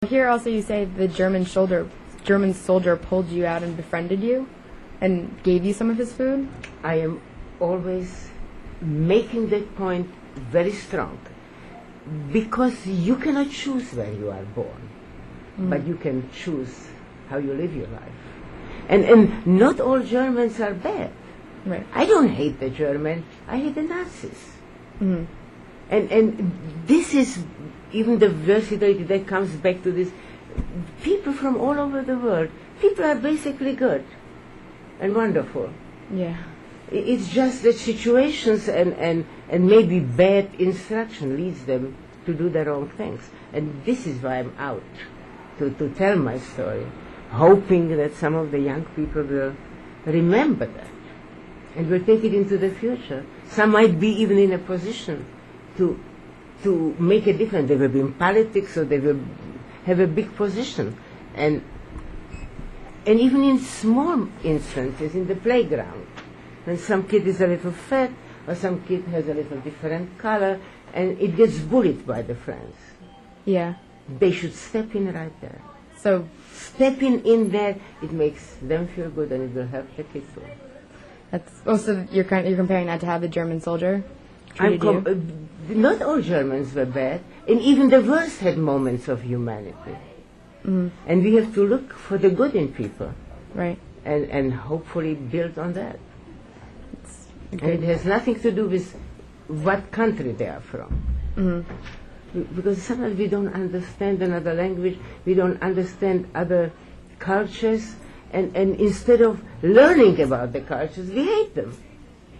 Here also you say the German soldier pulled you out and befriended you and gave you some of his food? I am always making that point very strong, because you cannot choose where you are born, but you can choose how you live your life. And not all Germans are bad. Right. I don't hate the German, I hate the Nazis. And this is even the versatility that comes back to this. People from all over the world, people are basically good and wonderful. Yeah. It's just that situations and maybe bad instruction leads them to do the wrong things. And this is why I'm out, to tell my story, hoping that some of the young people will remember that and will take it into the future. Some might be even in a position to make a difference. They will be in politics, or they will have a big position. And even in small instances, in the playground, when some kid is a little fat, or some kid has a little different color, and it gets bullied by the friends. Yeah. They should step in right there. So Stepping in there, it makes them feel good, and it will help the kids too. so you're comparing that to how the German soldier treated you? Not all Germans were bad, and even the worst had moments of humanity. And we have to look for the good in people, Right. and hopefully build on that. And Great. it has nothing to do with what country they are from. Because sometimes we don't understand another language, we don't understand other cultures, and instead of learning about the cultures, we hate them.